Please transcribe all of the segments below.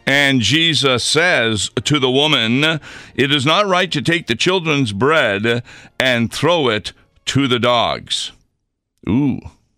And Jesus says to the woman, "It is not right to take the children's bread and throw it to the dogs." Ooh,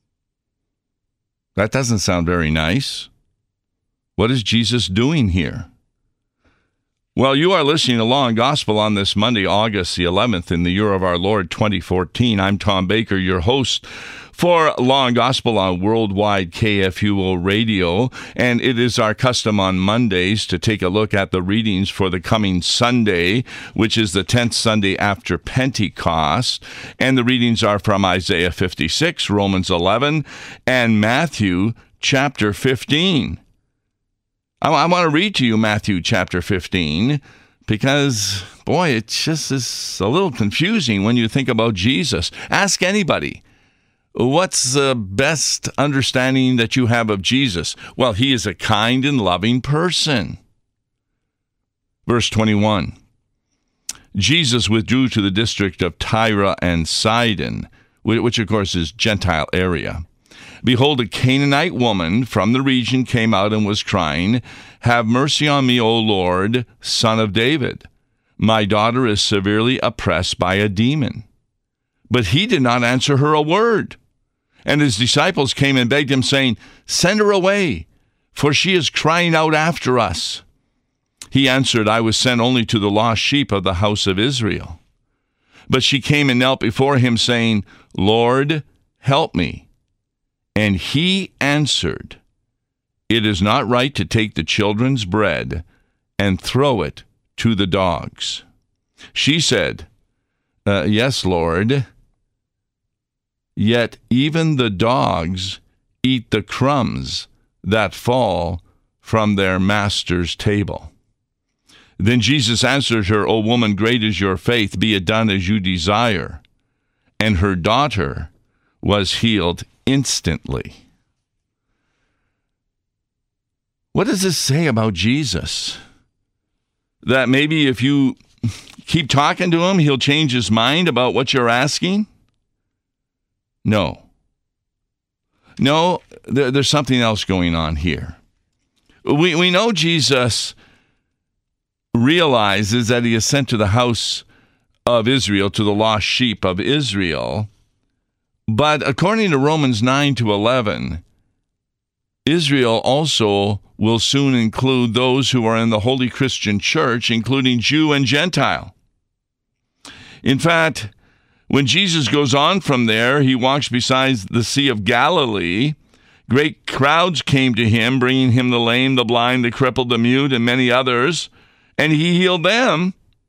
that doesn't sound very nice. What is Jesus doing here? Well, you are listening to Law and Gospel on this Monday, August the 11th, in the year of our Lord 2014. I'm Tom Baker, your host for Law and Gospel on Worldwide KFUO Radio, and it is our custom on Mondays to take a look at the readings for the coming Sunday, which is the 10th Sunday after Pentecost, and the readings are from Isaiah 56, Romans 11, and Matthew chapter 15. I want to read to you Matthew chapter 15 because, boy, it just is a little confusing when you think about Jesus. Ask anybody, what's the best understanding that you have of Jesus? Well, he is a kind and loving person. Verse 21, Jesus withdrew to the district of Tyre and Sidon, which of course is Gentile area. Behold, a Canaanite woman from the region came out and was crying, "Have mercy on me, O Lord, Son of David. My daughter is severely oppressed by a demon." But he did not answer her a word. And his disciples came and begged him, saying, "Send her away, for she is crying out after us." He answered, "I was sent only to the lost sheep of the house of Israel." But she came and knelt before him, saying, "Lord, help me." And he answered, "It is not right to take the children's bread and throw it to the dogs." She said, "Yes, Lord. Yet even the dogs eat the crumbs that fall from their master's table." Then Jesus answered her, "O woman, great is your faith. Be it done as you desire." And her daughter was healed instantly. What does this say about Jesus? That maybe if you keep talking to him, he'll change his mind about what you're asking? No. No, there's something else going on here. We know Jesus realizes that he is sent to the house of Israel, to the lost sheep of Israel. But according to Romans 9-11, Israel also will soon include those who are in the Holy Christian Church, including Jew and Gentile. In fact, when Jesus goes on from there, he walks beside the Sea of Galilee. Great crowds came to him, bringing him the lame, the blind, the crippled, the mute, and many others, and he healed them.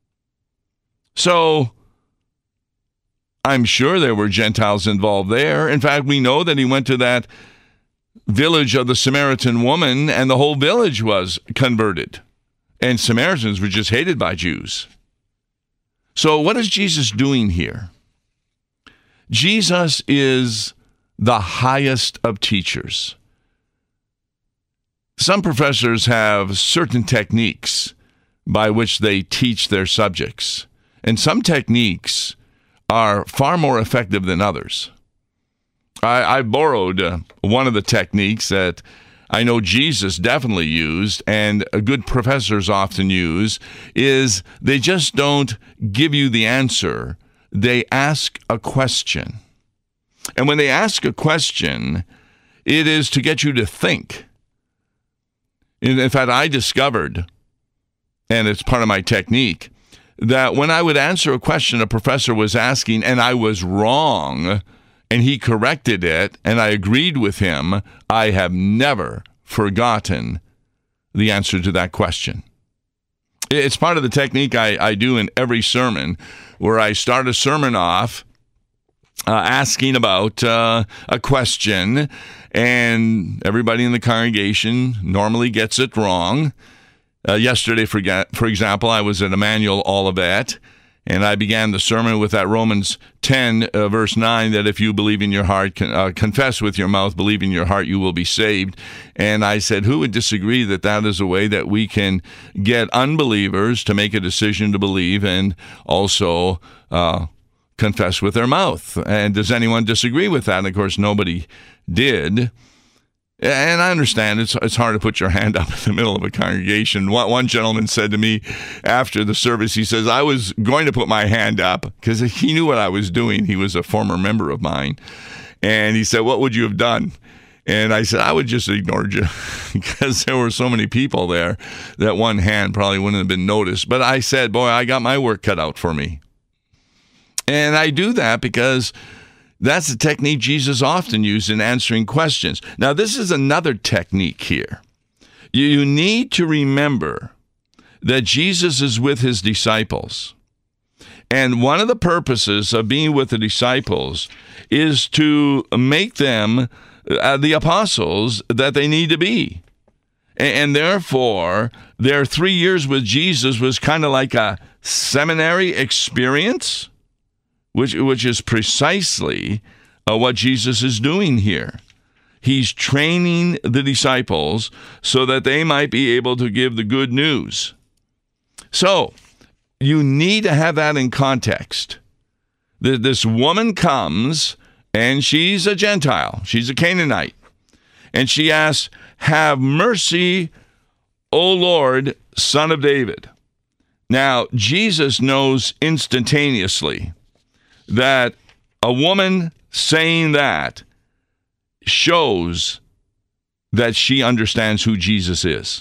So I'm sure there were Gentiles involved there. In fact, we know that he went to that village of the Samaritan woman, and the whole village was converted. And Samaritans were just hated by Jews. So what is Jesus doing here? Jesus is the highest of teachers. Some professors have certain techniques by which they teach their subjects, and some techniques are far more effective than others. I borrowed one of the techniques that I know Jesus definitely used, and good professors often use, is they just don't give you the answer. They ask a question. And when they ask a question, it is to get you to think. In fact, I discovered, and it's part of my technique, that when I would answer a question a professor was asking and I was wrong and he corrected it and I agreed with him, I have never forgotten the answer to that question. It's part of the technique I do in every sermon, where I start a sermon off asking about a question, and everybody in the congregation normally gets it wrong. Yesterday, for example, I was at Emmanuel Olivet, and I began the sermon with that Romans 10, verse 9, that if you believe in your heart, confess with your mouth, believe in your heart, you will be saved. And I said, who would disagree that that is a way that we can get unbelievers to make a decision to believe and also confess with their mouth? And does anyone disagree with that? And of course, nobody did. And I understand it's hard to put your hand up in the middle of a congregation. One gentleman said to me after the service, he says, I was going to put my hand up because he knew what I was doing. He was a former member of mine. And he said, what would you have done? And I said, I would just ignored you because there were so many people there that one hand probably wouldn't have been noticed. But I said, boy, I got my work cut out for me. And I do that because that's the technique Jesus often used in answering questions. Now, this is another technique here. You need to remember that Jesus is with his disciples. And one of the purposes of being with the disciples is to make them the apostles that they need to be. And therefore, their 3 years with Jesus was kind of like a seminary experience, which is precisely what Jesus is doing here. He's training the disciples so that they might be able to give the good news. So, you need to have that in context. This woman comes, and she's a Gentile. She's a Canaanite. And she asks, have mercy, O Lord, Son of David. Now, Jesus knows instantaneously that a woman saying that shows that she understands who Jesus is.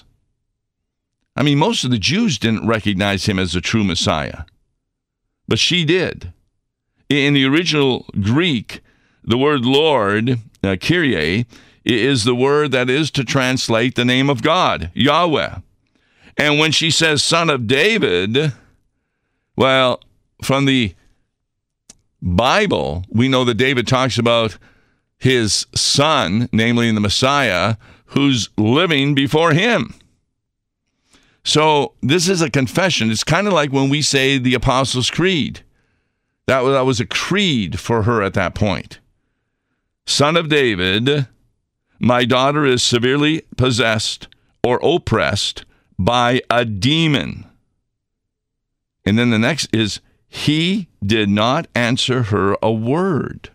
I mean, most of the Jews didn't recognize him as a true Messiah, but she did. In the original Greek, the word Lord, Kyrie, is the word that is to translate the name of God, Yahweh. And when she says Son of David, well, from the Bible, we know that David talks about his son, namely the Messiah, who's living before him. So this is a confession. It's kind of like when we say the Apostles' Creed. That was a creed for her at that point. Son of David, my daughter is severely possessed or oppressed by a demon. And then the next is, he did not answer her a word.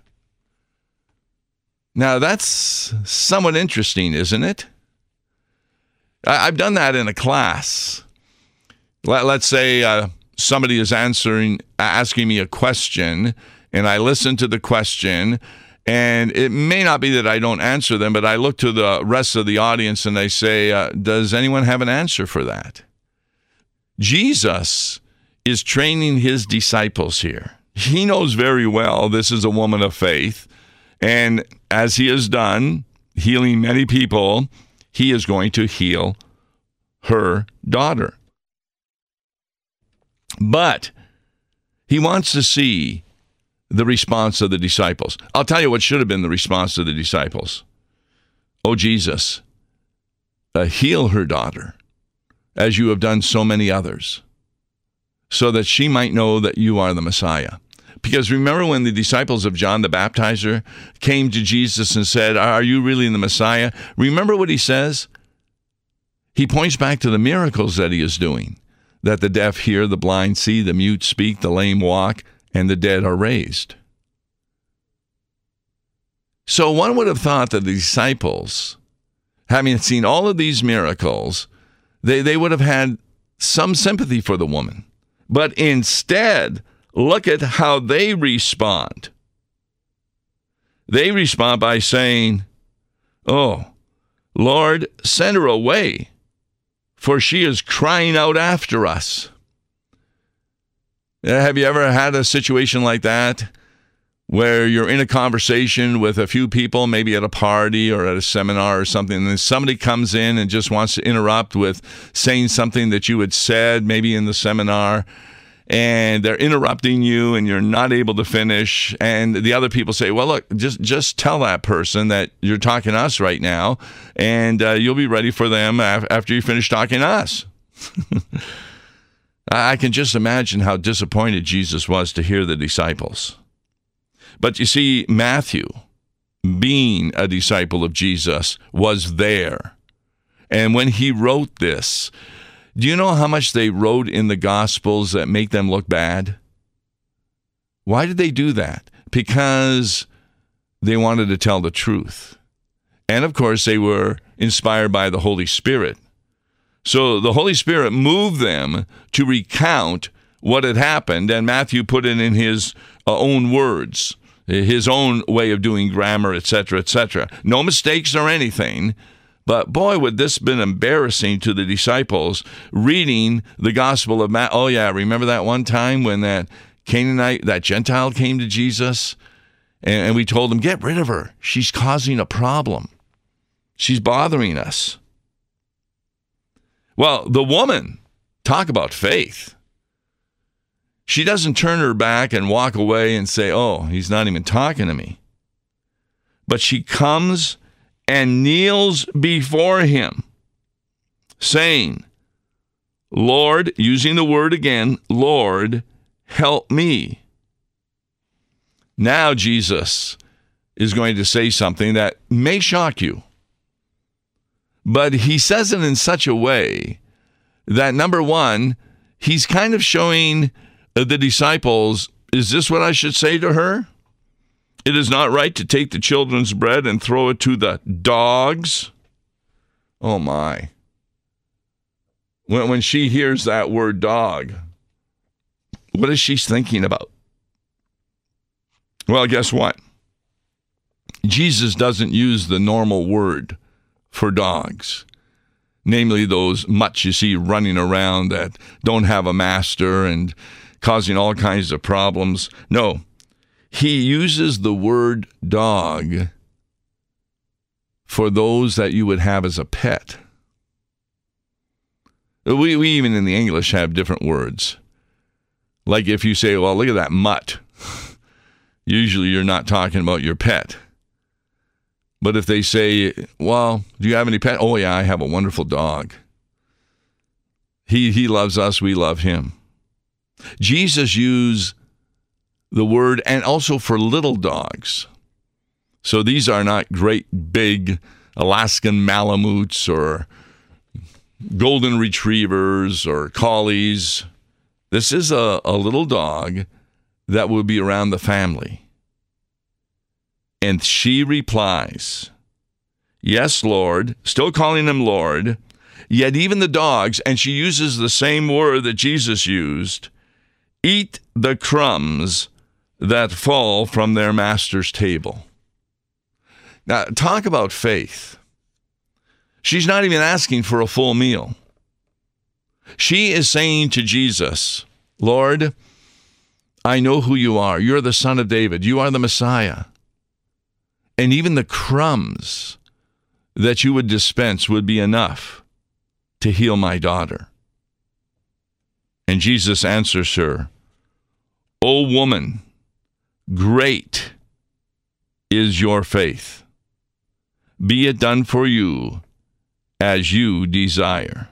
Now, that's somewhat interesting, isn't it? I've done that in a class. Let's say somebody is asking me a question, and I listen to the question, and it may not be that I don't answer them, but I look to the rest of the audience and I say, does anyone have an answer for that? Jesus is training his disciples here. He knows very well this is a woman of faith, and as he has done, healing many people, he is going to heal her daughter. But he wants to see the response of the disciples. I'll tell you what should have been the response of the disciples. Oh, Jesus, heal her daughter, as you have done so many others, so that she might know that you are the Messiah. Because remember when the disciples of John the Baptizer came to Jesus and said, are you really the Messiah? Remember what he says? He points back to the miracles that he is doing, that the deaf hear, the blind see, the mute speak, the lame walk, and the dead are raised. So one would have thought that the disciples, having seen all of these miracles, they would have had some sympathy for the woman. But instead, look at how they respond. They respond by saying, oh, Lord, send her away, for she is crying out after us. Have you ever had a situation like that where you're in a conversation with a few people, maybe at a party or at a seminar or something, and then somebody comes in and just wants to interrupt with saying something that you had said maybe in the seminar, and they're interrupting you and you're not able to finish, and the other people say, well, look, just tell that person that you're talking to us right now, and you'll be ready for them after you finish talking to us. I can just imagine how disappointed Jesus was to hear the disciples. But you see, Matthew, being a disciple of Jesus, was there. And when he wrote this, do you know how much they wrote in the Gospels that make them look bad? Why did they do that? Because they wanted to tell the truth. And of course, they were inspired by the Holy Spirit. So the Holy Spirit moved them to recount what had happened, and Matthew put it in his own words, his own way of doing grammar, etc., etc. No mistakes or anything, but boy, would this have been embarrassing to the disciples reading the Gospel of Matthew. Oh yeah, remember that one time when that Canaanite, that Gentile came to Jesus, and we told him, get rid of her. She's causing a problem. She's bothering us. Well, the woman, talk about faith. She doesn't turn her back and walk away and say, oh, he's not even talking to me. But she comes and kneels before him, saying, Lord, using the word again, Lord, help me. Now Jesus is going to say something that may shock you. But he says it in such a way that, number one, he's kind of showing the disciples, is this what I should say to her? It is not right to take the children's bread and throw it to the dogs. Oh my. When she hears that word dog, what is she thinking about? Well, guess what? Jesus doesn't use the normal word for dogs, namely those mutts you see running around that don't have a master and causing all kinds of problems. No, he uses the word dog for those that you would have as a pet. We even in the English have different words. Like if you say, well, look at that mutt. Usually you're not talking about your pet. But if they say, well, do you have any pet? Oh, yeah, I have a wonderful dog. He loves us, we love him. Jesus used the word, and also for little dogs. So these are not great big Alaskan Malamutes or golden retrievers or collies. This is a little dog that will be around the family. And she replies, yes, Lord, still calling him Lord, yet even the dogs, and she uses the same word that Jesus used, eat the crumbs that fall from their master's table. Now, talk about faith. She's not even asking for a full meal. She is saying to Jesus, Lord, I know who you are. You're the Son of David. You are the Messiah. And even the crumbs that you would dispense would be enough to heal my daughter. And Jesus answers her, O woman, great is your faith. Be it done for you as you desire.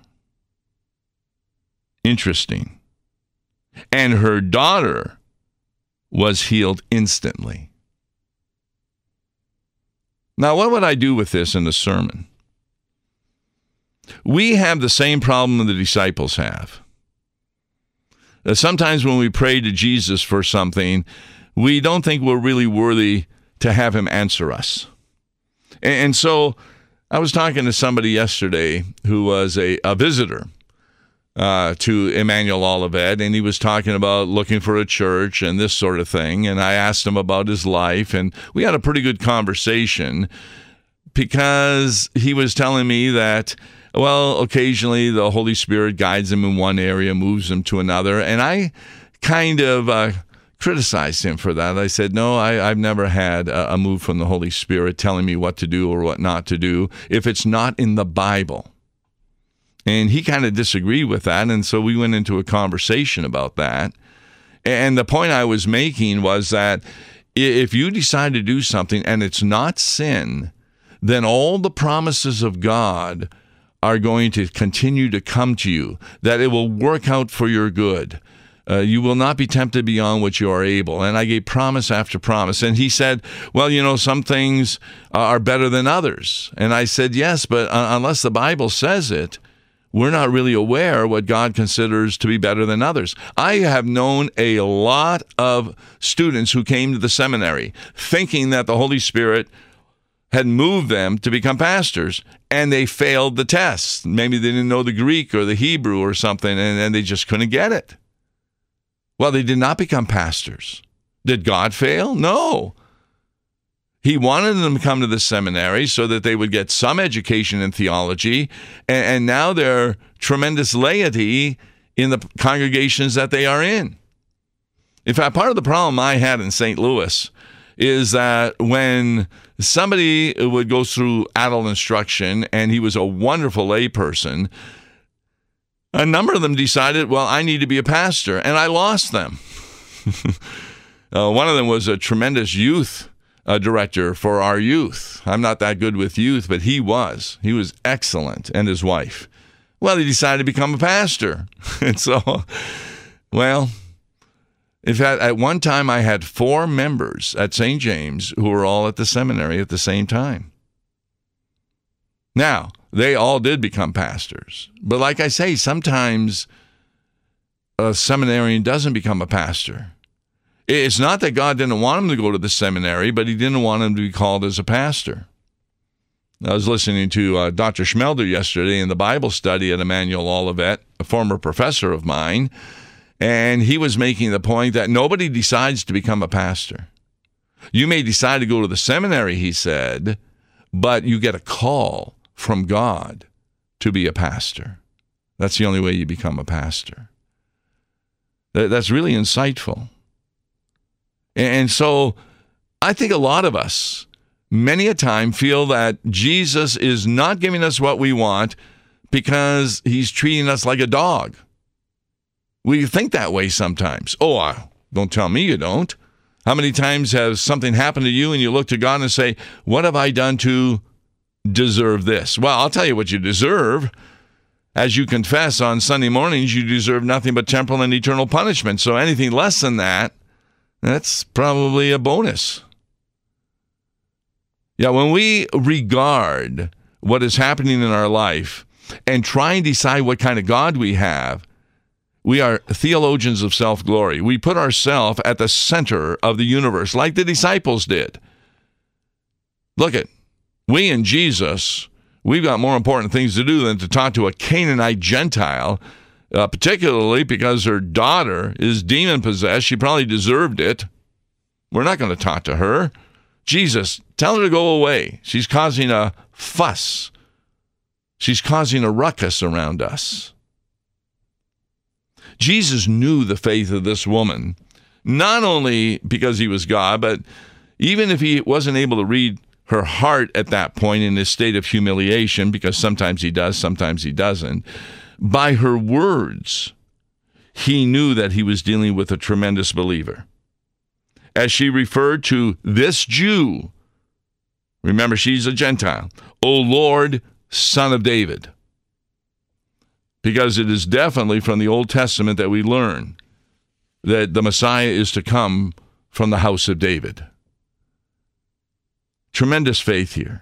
Interesting. And her daughter was healed instantly. Now, what would I do with this in the sermon? We have the same problem the disciples have. Sometimes when we pray to Jesus for something, we don't think we're really worthy to have him answer us. And so I was talking to somebody yesterday who was a visitor to Emmanuel Olivet, and he was talking about looking for a church and this sort of thing. And I asked him about his life, and we had a pretty good conversation because he was telling me that, well, occasionally the Holy Spirit guides him in one area, moves him to another. And I kind of criticized him for that. I said, no, I've never had a move from the Holy Spirit telling me what to do or what not to do if it's not in the Bible. And he kind of disagreed with that, and so we went into a conversation about that. And the point I was making was that if you decide to do something and it's not sin, then all the promises of God are going to continue to come to you, that it will work out for your good. You will not be tempted beyond what you are able. And I gave promise after promise. And he said, well, you know, some things are better than others. And I said, yes, but unless the Bible says it, we're not really aware what God considers to be better than others. I have known a lot of students who came to the seminary thinking that the Holy Spirit had moved them to become pastors, and they failed the test. Maybe they didn't know the Greek or the Hebrew or something, and they just couldn't get it. Well, they did not become pastors. Did God fail? No. He wanted them to come to the seminary so that they would get some education in theology, and now they're tremendous laity in the congregations that they are in. In fact, part of the problem I had in St. Louis is that when somebody would go through adult instruction and he was a wonderful layperson, a number of them decided, well, I need to be a pastor, and I lost them. One of them was a tremendous youth director for our youth. I'm not that good with youth, but he was. He was excellent, and his wife. Well, he decided to become a pastor. And so, well, in fact, at one time I had 4 members at St. James who were all at the seminary at the same time. Now, they all did become pastors. But like I say, sometimes a seminarian doesn't become a pastor. It's not that God didn't want him to go to the seminary, but he didn't want him to be called as a pastor. I was listening to Dr. Schmelder yesterday in the Bible study at Emmanuel Olivet, a former professor of mine, and he was making the point that nobody decides to become a pastor. You may decide to go to the seminary, he said, but you get a call from God to be a pastor. That's the only way you become a pastor. That's really insightful. And so I think a lot of us, many a time, feel that Jesus is not giving us what we want because he's treating us like a dog. We think that way sometimes. Oh, don't tell me you don't. How many times has something happened to you and you look to God and say, what have I done to deserve this? Well, I'll tell you what you deserve. As you confess on Sunday mornings, you deserve nothing but temporal and eternal punishment. So anything less than that, that's probably a bonus. Yeah, when we regard what is happening in our life and try and decide what kind of God we have, we are theologians of self-glory. We put ourselves at the center of the universe like the disciples did. Look at, we and Jesus, we've got more important things to do than to talk to a Canaanite Gentile, particularly because her daughter is demon-possessed. She probably deserved it. We're not going to talk to her. Jesus, tell her to go away. She's causing a fuss. She's causing a ruckus around us. Jesus knew the faith of this woman, not only because he was God, but even if he wasn't able to read her heart at that point in this state of humiliation, because sometimes he does, sometimes he doesn't, by her words, he knew that he was dealing with a tremendous believer. As she referred to this Jew, remember, she's a Gentile, O Lord, Son of David. Because it is definitely from the Old Testament that we learn that the Messiah is to come from the house of David. Tremendous faith here.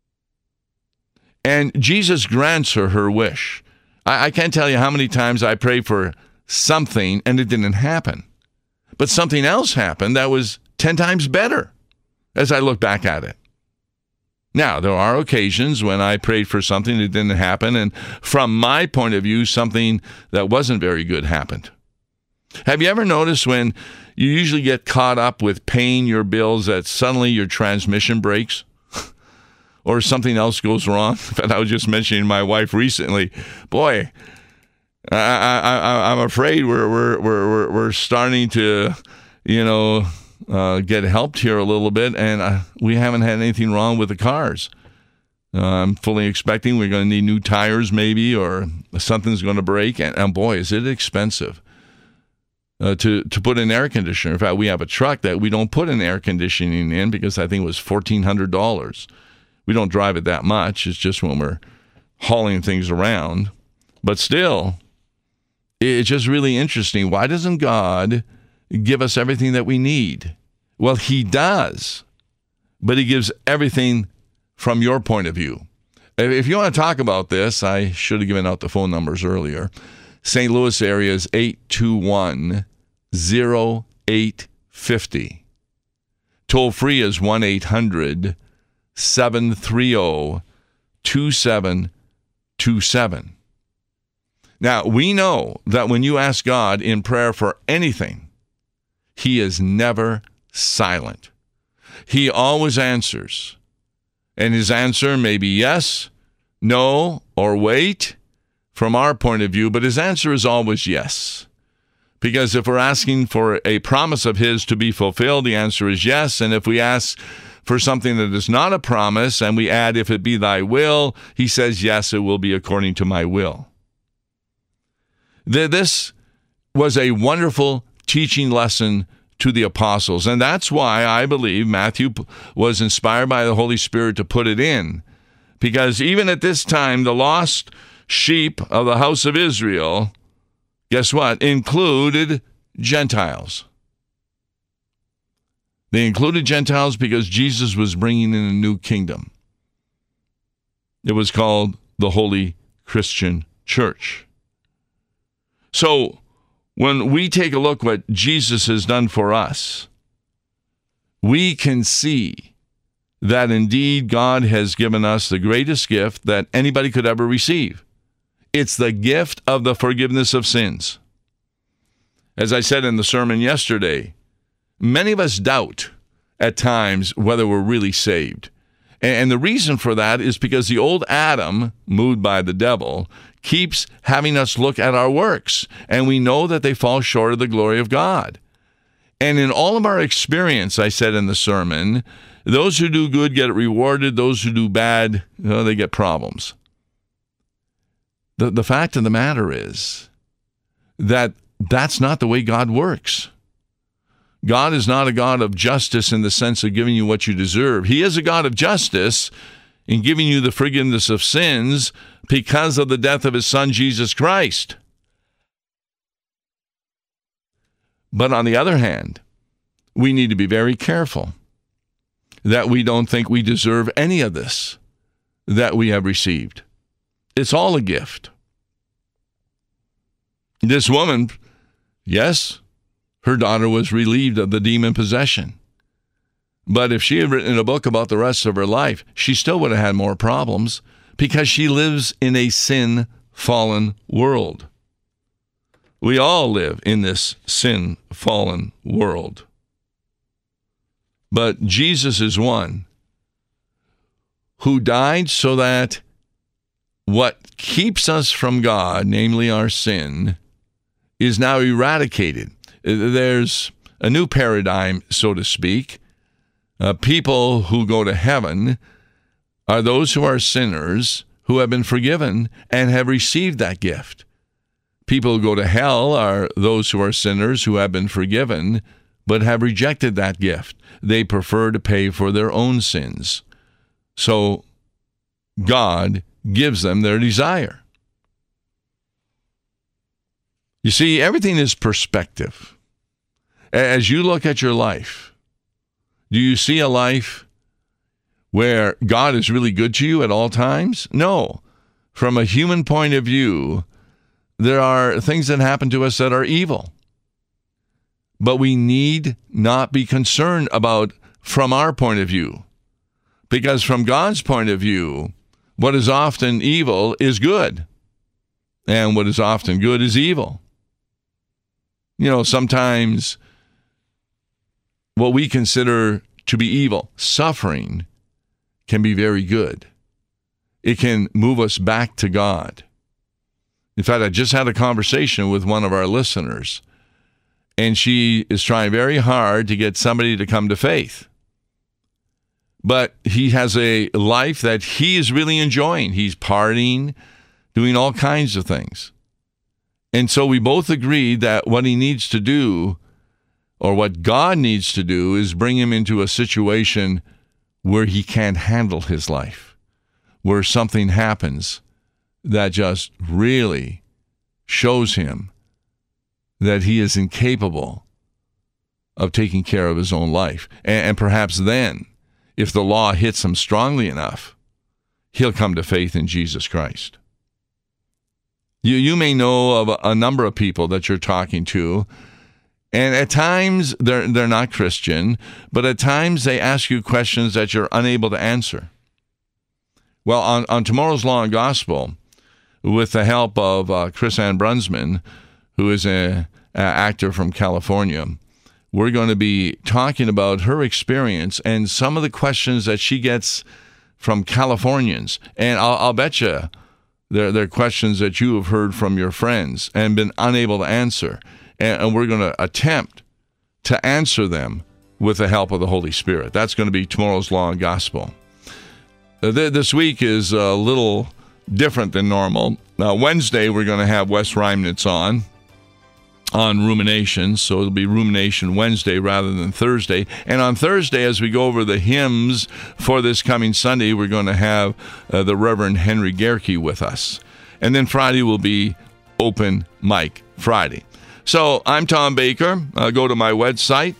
And Jesus grants her wish. I can't tell you how many times I prayed for something and it didn't happen. But something else happened that was 10 times better as I look back at it. Now, there are occasions when I prayed for something that didn't happen, and from my point of view, something that wasn't very good happened. Have you ever noticed when you usually get caught up with paying your bills that suddenly your transmission breaks? Or something else goes wrong? In fact, I was just mentioning to my wife recently, boy, I'm afraid we're starting to, get helped here a little bit, and we haven't had anything wrong with the cars. I'm fully expecting we're going to need new tires maybe, or something's going to break, and boy, is it expensive to put an air conditioner. In fact, we have a truck that we don't put an air conditioning in because I think it was $1,400. We don't drive it that much. It's just when we're hauling things around. But still, it's just really interesting. Why doesn't God give us everything that we need? Well, he does, but he gives everything from your point of view. If you want to talk about this, I should have given out the phone numbers earlier. St. Louis area is 821-0850. Toll free is 1-800-770-1019. 877-730-2727. Now, we know that when you ask God in prayer for anything, He is never silent. He always answers. And His answer may be yes, no, or wait from our point of view, but His answer is always yes. Because if we're asking for a promise of His to be fulfilled, the answer is yes. And if we ask for something that is not a promise and we add, if it be thy will, He says, yes, it will be according to my will. This was a wonderful teaching lesson to the apostles, and that's why I believe Matthew was inspired by the Holy Spirit to put it in, because even at this time, the lost sheep of the house of Israel, guess what, included Gentiles. They included Gentiles because Jesus was bringing in a new kingdom. It was called the Holy Christian Church. So, when we take a look what Jesus has done for us, we can see that indeed God has given us the greatest gift that anybody could ever receive. It's the gift of the forgiveness of sins. As I said in the sermon yesterday, many of us doubt at times whether we're really saved. And the reason for that is because the old Adam, moved by the devil, keeps having us look at our works, and we know that they fall short of the glory of God. And in all of our experience, I said in the sermon, those who do good get rewarded, those who do bad, they get problems. The fact of the matter is that that's not the way God works. God is not a God of justice in the sense of giving you what you deserve. He is a God of justice in giving you the forgiveness of sins because of the death of His Son, Jesus Christ. But on the other hand, we need to be very careful that we don't think we deserve any of this that we have received. It's all a gift. This woman, yes, her daughter was relieved of the demon possession. But if she had written a book about the rest of her life, she still would have had more problems because she lives in a sin-fallen world. We all live in this sin-fallen world. But Jesus is one who died so that what keeps us from God, namely our sin, is now eradicated. There's a new paradigm, so to speak. People who go to heaven are those who are sinners who have been forgiven and have received that gift. People who go to hell are those who are sinners who have been forgiven but have rejected that gift. They prefer to pay for their own sins. So God gives them their desire. You see, everything is perspective. As you look at your life, do you see a life where God is really good to you at all times? No. From a human point of view, there are things that happen to us that are evil. But we need not be concerned about from our point of view. Because from God's point of view, what is often evil is good. And what is often good is evil. You know, sometimes what we consider to be evil, suffering, can be very good. It can move us back to God. In fact, I just had a conversation with one of our listeners, and she is trying very hard to get somebody to come to faith. But he has a life that he is really enjoying. He's partying, doing all kinds of things. And so we both agreed that what he needs to do, or what God needs to do, is bring him into a situation where he can't handle his life, where something happens that just really shows him that he is incapable of taking care of his own life. And perhaps then, if the law hits him strongly enough, he'll come to faith in Jesus Christ. You may know of a number of people that you're talking to, And at times, they're not Christian, but at times they ask you questions that you're unable to answer. Well, on tomorrow's Law and Gospel, with the help of Chris Ann Brunsman, who is an actor from California, we're going to be talking about her experience and some of the questions that she gets from Californians. And I'll bet you they're questions that you have heard from your friends and been unable to answer. And we're going to attempt to answer them with the help of the Holy Spirit. That's going to be tomorrow's Law and Gospel. This week is a little different than normal. Wednesday, we're going to have Wes Reimnitz on rumination, so it'll be Rumination Wednesday rather than Thursday. And on Thursday, as we go over the hymns for this coming Sunday, we're going to have the Reverend Henry Gerke with us. And then Friday will be Open Mic Friday. So I'm Tom Baker. Go to my website,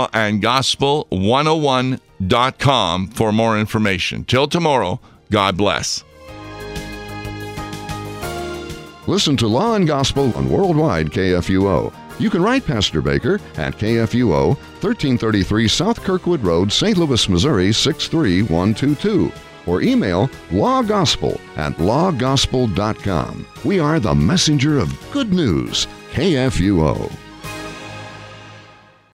lawandgospel101.com, for more information. Till tomorrow, God bless. Listen to Law and Gospel on Worldwide KFUO. You can write Pastor Baker at KFUO, 1333 South Kirkwood Road, St. Louis, Missouri, 63122. Or email lawgospel@lawgospel.com. We are the messenger of good news, KFUO.